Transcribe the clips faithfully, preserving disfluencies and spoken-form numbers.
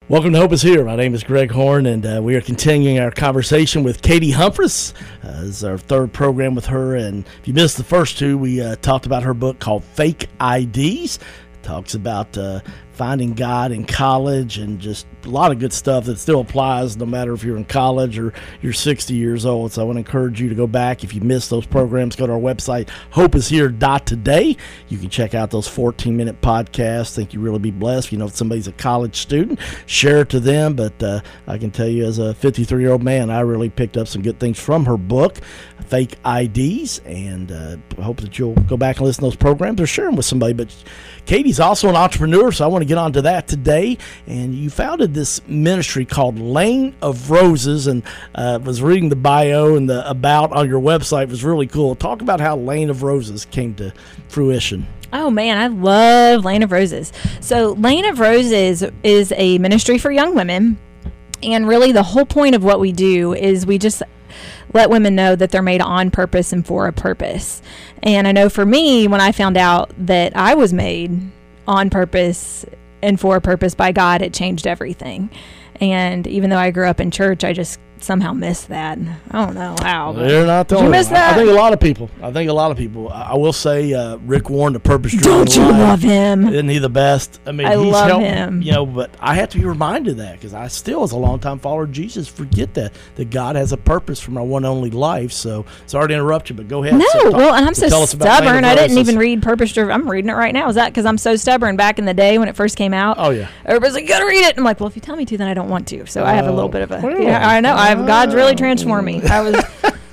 Welcome to Hope is Here. My name is Greg Horn, and uh, we are continuing our conversation with Katie Humphreys. Uh, this is our third program with her, and if you missed the first two, we uh, talked about her book called Fake I Ds. It talks about uh, finding God in college and just a lot of good stuff that still applies no matter if you're in college or you're sixty years old. So I want to encourage you to go back. If you missed those programs, go to our website, hope is here dot today. You can check out those fourteen-minute podcasts. I think you'll really be blessed. If you know if somebody's a college student, share it to them. But uh, I can tell you as a fifty-three-year-old man, I really picked up some good things from her book, Fake I Ds, and uh, I hope that you'll go back and listen to those programs or share them with somebody. But Katie's also an entrepreneur, so I want to get on to that today. And you founded this ministry called Lane of Roses, and uh, was reading the bio and the about on your website. It was really cool. Talk about how Lane of Roses came to fruition. Oh, man, I love Lane of Roses. So Lane of Roses is a ministry for young women, and really the whole point of what we do is we just let women know that they're made on purpose and for a purpose. And I know for me, when I found out that I was made on purpose and for a purpose by God, it changed everything. And even though I grew up in church, I just somehow missed that. I don't know how. They're not the Did you only miss one. that? I think a lot of people. I think a lot of people. I I will say, uh, Rick Warren, the Purpose Driven Don't you Life, love him? Isn't he the best? I mean, I he's love helped, him. You know, but I have to be reminded of that because I still, as a longtime follower of Jesus, forget that that God has a purpose for my one and only life. So sorry to interrupt you, but go ahead. No, So talk- well, and I'm so tell us about Lane of stubborn. I didn't Roses. even read Purpose Driven. I'm reading it right now. Is that because I'm so stubborn? Back in the day when it first came out, Oh yeah. everybody's like, "You gotta read it." I'm like, "Well, if you tell me to, then I don't want to." So I have a little Oh, bit of a. well. Yeah, I know. I've God's really transformed me. I was,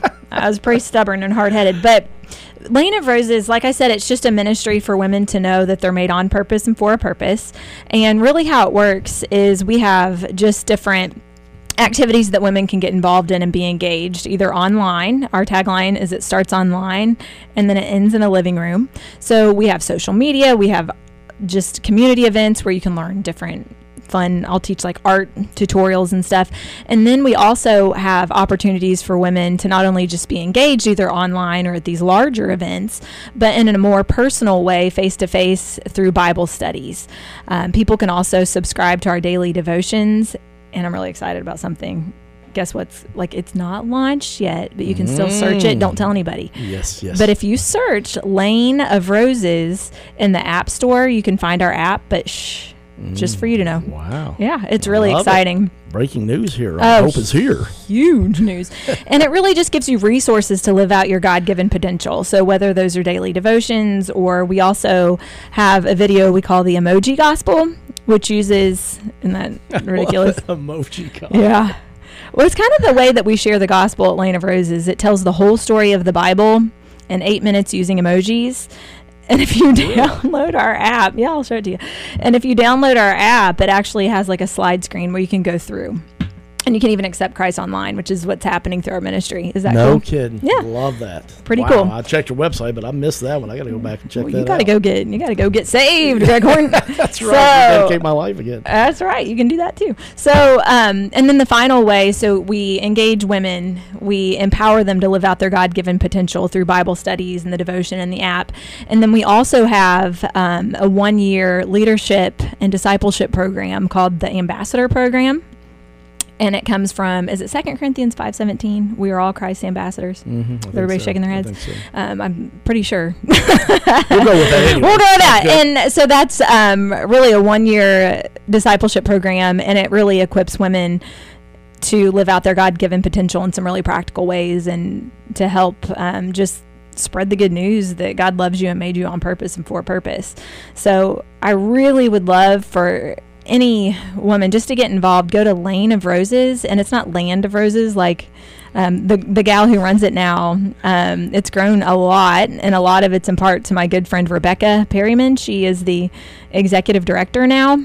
I was pretty stubborn and hard headed, but. Lane of Roses, like I said, it's just a ministry for women to know that they're made on purpose and for a purpose. And really how it works is we have just different activities that women can get involved in and be engaged, either online. Our tagline is it starts online and then it ends in a living room. So we have social media, we have just community events where you can learn different fun. I'll teach like art tutorials and stuff. And then we also have opportunities for women to not only just be engaged either online or at these larger events, but in a more personal way, face-to-face through Bible studies. Um, people can also subscribe to our daily devotions, and I'm really excited about something. Guess what's like, it's not launched yet, but you can still search it. Don't tell anybody. Yes, yes. But if you search Lane of Roses in the App Store, you can find our app, but shh, just for you to know. Wow. Yeah, it's really Love it. exciting. Breaking news here. Oh, I hope is here. Huge news. And it really just gives you resources to live out your God-given potential. So whether those are daily devotions, or we also have a video we call the Emoji Gospel, which uses, isn't that ridiculous? Emoji call. Yeah. Well, it's kind of the way that we share the gospel at Lane of Roses. It tells the whole story of the Bible in eight minutes using emojis. And if you download our app, yeah, I'll show it to you. And if you download our app, it actually has like a slide screen where you can go through. And you can even accept Christ online, which is what's happening through our ministry. Is that no cool? kidding. Yeah. Love that. Pretty Wow. cool. I checked your website, but I missed that one. I got to go back and check Well, that you got to out. go get you got to go get saved, Greg Horn. That's So- right. Dedicate my life again. That's right. You can do that too. So, um, and then the final way, so we engage women, we empower them to live out their God-given potential through Bible studies and the devotion and the app. And then we also have um, a one-year leadership and discipleship program called the Ambassador Program. And it comes from, is it Second Corinthians five seventeen? We are all Christ's ambassadors. Mm-hmm. Everybody shaking their heads? So. Um, I'm pretty sure. We'll go with that anyway. We'll go with that. Good. And so that's um, really a one-year discipleship program, and it really equips women to live out their God-given potential in some really practical ways and to help um, just spread the good news that God loves you and made you on purpose and for a purpose. So I really would love for any woman just to get involved. Go to Lane of Roses, and it's not Land of Roses like um, the the gal who runs it now. Um, it's grown a lot, and a lot of it's in part to my good friend Rebecca Perryman. She is the executive director now,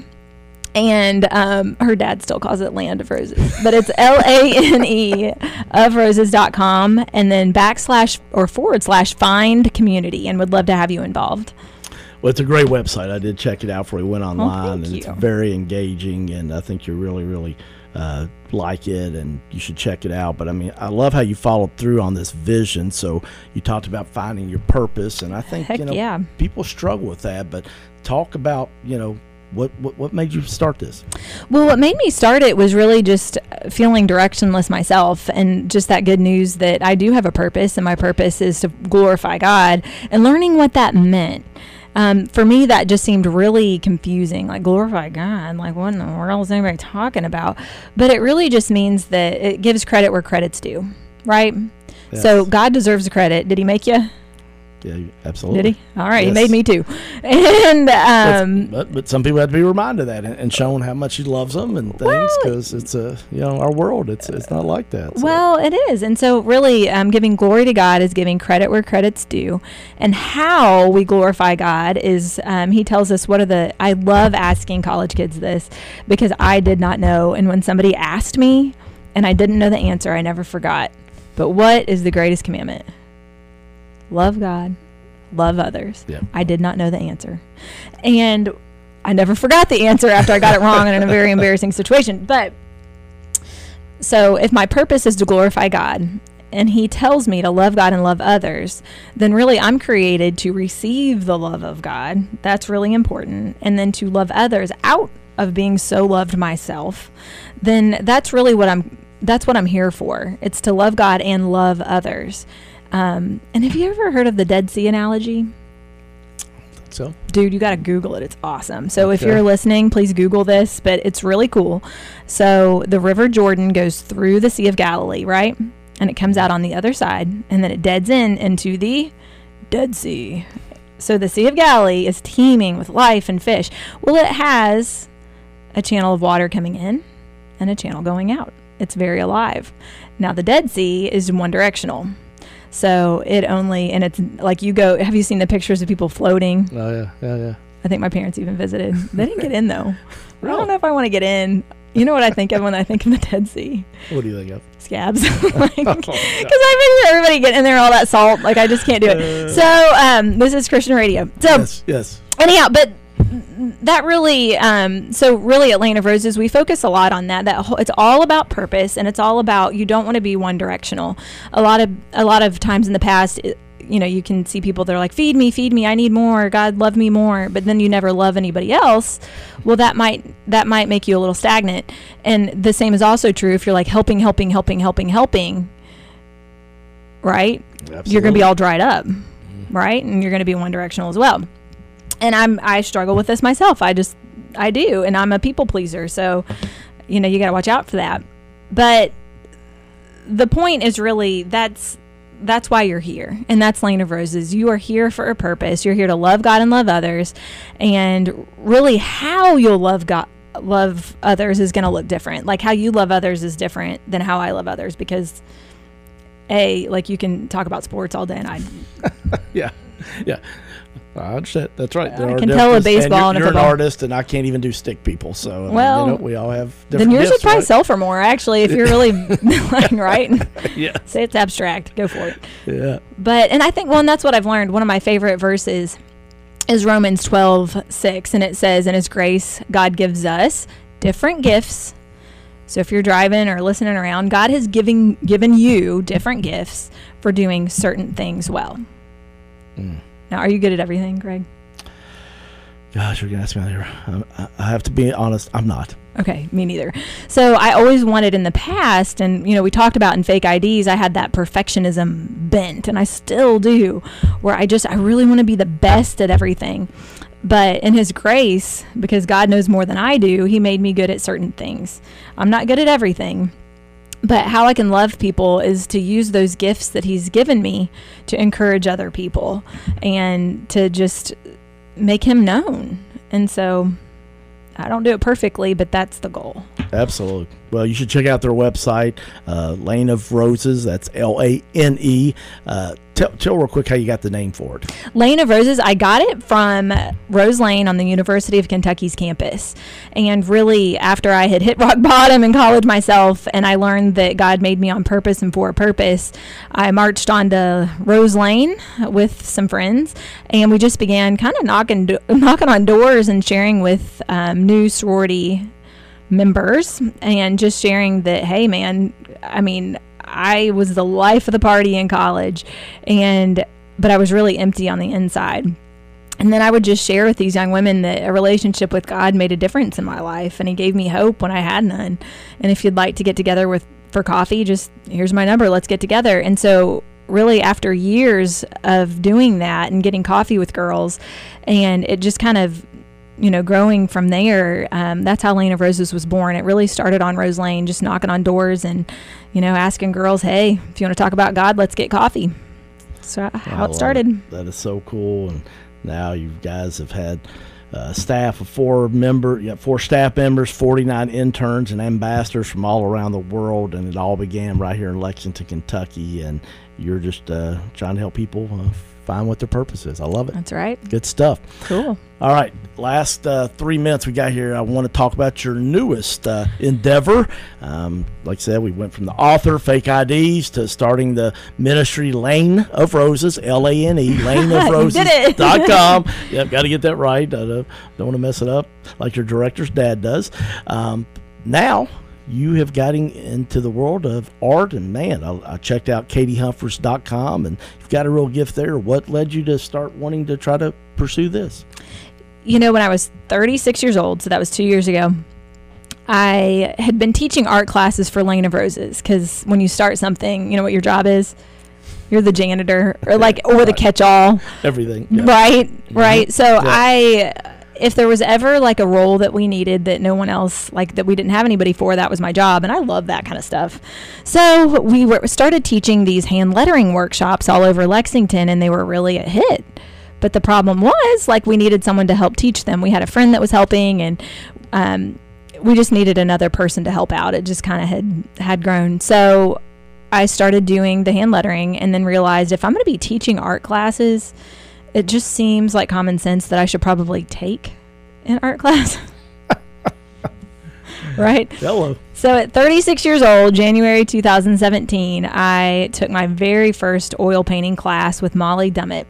and um, her dad still calls it Land of Roses, but it's L A N E of roses dot com, and then backslash or forward slash find community, and would love to have you involved. Well, it's a great website. I did check it out before we went online, Oh, thank and you. it's very engaging, and I think you really, really uh, like it, and you should check it out. But, I mean, I love how you followed through on this vision. So you talked about finding your purpose, and I think, Heck you know, yeah. people struggle with that, but talk about, you know, What, what what made you start this? Well, what made me start it was really just feeling directionless myself, and just that good news that I do have a purpose, and my purpose is to glorify God, and learning what that meant. Um, for me, that just seemed really confusing, like glorify God, like what in the world is anybody talking about? But it really just means that it gives credit where credit's due, right? Yes. So God deserves the credit. Did he make you? Yeah, absolutely. Did he? All right, yes. He made me too. And um, but, but some people have to be reminded of that and, and shown how much he loves them and things, because well, it's a you know our world. It's it's not like that. So. Well, it is, and so really, um, giving glory to God is giving credit where credit's due, and how we glorify God is um, He tells us what are the. I love asking college kids this because I did not know, and when somebody asked me and I didn't know the answer, I never forgot. But what is the greatest commandment? Love God, love others. Yeah. I did not know the answer. And I never forgot the answer after I got it wrong in a very embarrassing situation. But so if my purpose is to glorify God, and he tells me to love God and love others, then really I'm created to receive the love of God. That's really important. And then to love others out of being so loved myself, then that's really what I'm, that's what I'm here for. It's to love God and love others. Um, and have you ever heard of the Dead Sea analogy? So, dude, you got to Google it. It's awesome. So okay. If you're listening, please Google this, but it's really cool. So the River Jordan goes through the Sea of Galilee, right? And it comes out on the other side, and then it deads in into the Dead Sea. So the Sea of Galilee is teeming with life and fish. Well, it has a channel of water coming in and a channel going out. It's very alive. Now the Dead Sea is one directional. So it only, and it's like you go, have you seen the pictures of people floating? Oh, yeah, yeah, yeah. I think my parents even visited. They didn't get in, though. Really? I don't know if I want to get in. You know what I think of when I think of the Dead Sea? What do you think of? Scabs. Because like, oh, I picture everybody getting in there, all that salt. Like, I just can't do it. Uh, so um, this is Christian radio. So yes, yes. Anyhow, but that really, um, so really at Lane of Roses, we focus a lot on that. That whole, it's all about purpose, and it's all about, you don't want to be one directional. A lot of a lot of times in the past, it, you know, you can see people that are like, feed me, feed me, I need more, God love me more, but then you never love anybody else. Well, that might that might make you a little stagnant. And the same is also true if you're like helping, helping, helping, helping, helping, right? Absolutely. You're going to be all dried up, mm-hmm. right? And you're going to be one directional as well. And I'm I struggle with this myself. I just I do, and I'm a people pleaser, so you know you got to watch out for that. But the point is really that's that's why you're here, and that's Lane of Roses. You are here for a purpose. You're here to love God and love others, and really how you'll love God, love others is going to look different. Like how you love others is different than how I love others, because a like you can talk about sports all day, and I yeah yeah. I understand. That's right. There I are can tell a baseball and and you're, a you're an artist, and I can't even do stick people. So well, I mean, you know, we all have different then yours gifts, would probably right? sell for more, actually, if you're really like, right? Yeah. Say it's abstract. Go for it. Yeah. But and I think well, and that's what I've learned. One of my favorite verses is Romans twelve six, and it says, "In His grace, God gives us different gifts." So if you're driving or listening around, God has given given you different gifts for doing certain things well. Mm. Now, are you good at everything, Greg? Gosh, you're going to ask me later. I, I have to be honest, I'm not. Okay, me neither. So I always wanted in the past, and you know, we talked about in fake I Ds, I had that perfectionism bent, and I still do, where I just, I really want to be the best at everything. But in His grace, because God knows more than I do, He made me good at certain things. I'm not good at everything. But how I can love people is to use those gifts that He's given me to encourage other people and to just make Him known. And so I don't do it perfectly, but that's the goal. Absolutely. Well, you should check out their website, uh, Lane of Roses. That's L A N E. Uh, tell, tell real quick how you got the name for it. Lane of Roses, I got it from Rose Lane on the University of Kentucky's campus. And really, after I had hit rock bottom in college myself, and I learned that God made me on purpose and for a purpose, I marched on to Rose Lane with some friends, and we just began kind of knocking, do- knocking on doors and sharing with um, new sorority members, and just sharing that, hey man, I mean, I was the life of the party in college, and but I was really empty on the inside. And then I would just share with these young women that a relationship with God made a difference in my life, and he gave me hope when I had none. And if you'd like to get together with for coffee, just here's my number, let's get together. And so really after years of doing that and getting coffee with girls, and it just kind of, you know, growing from there, um, that's how Lane of Roses was born. It really started on Rose Lane, just knocking on doors and, you know, asking girls, hey, if you want to talk about God, let's get coffee. So how it started. It. That is so cool. And now you guys have had uh, staff of four member, yeah, four staff members, forty-nine interns and ambassadors from all around the world, and it all began right here in Lexington, Kentucky. And you're just uh, trying to help people uh, find what their purpose is. I love it. That's right. Good stuff. Cool. All right, last uh, three minutes we got here. I want to talk about your newest uh, endeavor. Um, like I said, we went from the author, Fake I Ds, to starting the ministry Lane of Roses, L A N E, lane of roses dot com. Yep, got to get that right. I don't, don't want to mess it up like your director's dad does. Um, now, you have gotten into the world of art, and man, I, I checked out katie humphreys dot com, and you've got a real gift there. What led you to start wanting to try to pursue this? You know, when I was thirty-six years old, so that was two years ago, I had been teaching art classes for Lane of Roses, because when you start something, you know what your job is? You're the janitor, or like, or right. the catch-all. Everything. Yeah. Right, right. Mm-hmm. So yeah. I... if there was ever like a role that we needed that no one else, like that we didn't have anybody for, that was my job. And I love that kind of stuff. So we were started teaching these hand lettering workshops all over Lexington, and they were really a hit. But the problem was, like, we needed someone to help teach them. We had a friend that was helping, and um, we just needed another person to help out. It just kind of had, had grown. So I started doing the hand lettering, and then realized if I'm going to be teaching art classes, it just seems like common sense that I should probably take an art class. Right? Hello. So at thirty-six years old, January two thousand seventeen, I took my very first oil painting class with Molly Dummett.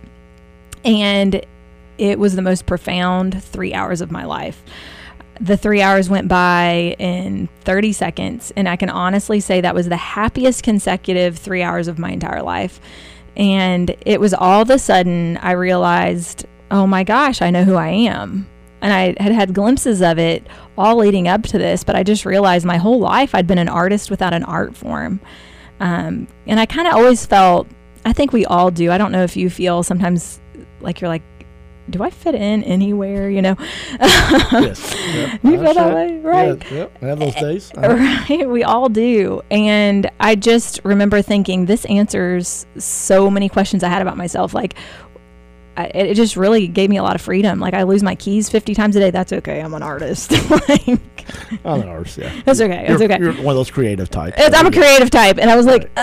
And it was the most profound three hours of my life. The three hours went by in thirty seconds. And I can honestly say that was the happiest consecutive three hours of my entire life. And it was all of a sudden I realized, oh my gosh, I know who I am. And I had had glimpses of it all leading up to this, but I just realized my whole life I'd been an artist without an art form. Um, and I kind of always felt, I think we all do, I don't know if you feel sometimes like you're like, do I fit in anywhere, you know? Yes. Yep. You feel that way, right? Yeah, yep. I have those days. Uh-huh. Right, we all do. And I just remember thinking, this answers so many questions I had about myself. Like, I, it just really gave me a lot of freedom. Like, I lose my keys fifty times a day. That's okay. I'm an artist. Like, I'm an artist, yeah. That's okay. That's you're, okay. You're one of those creative types. It's, I'm a creative type. And I was like,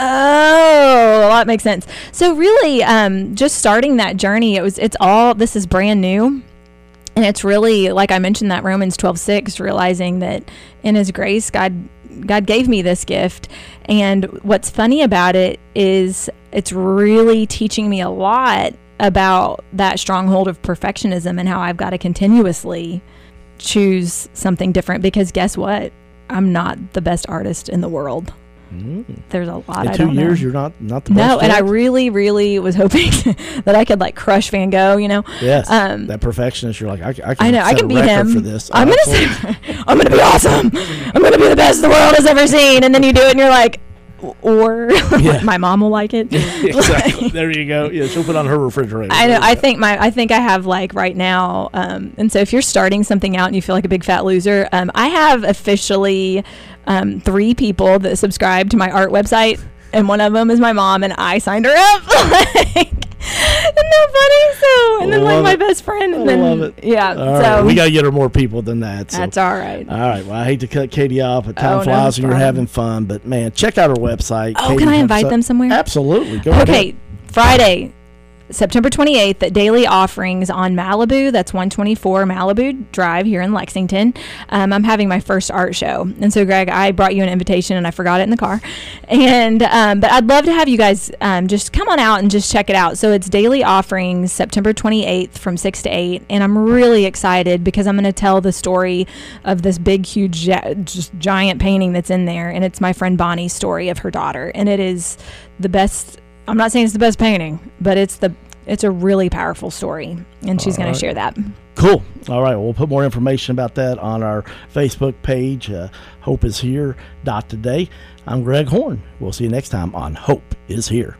oh, that makes sense. So really, um, just starting that journey, it was, it's all, this is brand new. And it's really, like I mentioned, that Romans twelve six, realizing that in his grace, God, God gave me this gift. And what's funny about it is it's really teaching me a lot about that stronghold of perfectionism and how I've got to continuously choose something different, because guess what? I'm not the best artist in the world. Mm. There's a lot in I two don't years know. You're not not the best. No, and yet? I really, really was hoping that I could like crush Van Gogh. You know. Yes. Um, that perfectionist. You're like, I, I can. I know. Set I can a beat record him for this. I'm gonna. Say, I'm gonna be awesome. I'm gonna be the best the world has ever seen. And then you do it, and you're like, or yeah. My mom will like it. Exactly. Like, there you go. Yeah, she'll put it on her refrigerator. I know. I think my. I think I have like right now. Um, and so if you're starting something out and you feel like a big fat loser, um, I have officially um, three people that subscribe to my art website, and one of them is my mom, and I signed her up. Like, isn't that funny? So, and then like my it. best friend. And I then, love it. Yeah. All so right. We got to get her more people than that. So. That's all right. All right. Well, I hate to cut Katie off, but time oh, flies no, when you're having fun. But man, check out her website. Oh, Katie can I Humphreys. invite them somewhere? Absolutely. Go okay. ahead. Friday, September twenty-eighth at Daily Offerings on Malibu. That's one twenty-four Malibu Drive here in Lexington. Um, I'm having my first art show. And so, Greg, I brought you an invitation and I forgot it in the car. And um, but I'd love to have you guys um, just come on out and just check it out. So it's Daily Offerings, September twenty-eighth from six to eight. And I'm really excited because I'm going to tell the story of this big, huge, just giant painting that's in there. And it's my friend Bonnie's story of her daughter. And it is the best. I'm not saying it's the best painting, but it's the it's a really powerful story, and she's going right. to share that. Cool. All right. We'll put more information about that on our Facebook page, uh, hope is here dot today. I'm Greg Horn. We'll see you next time on Hope is Here.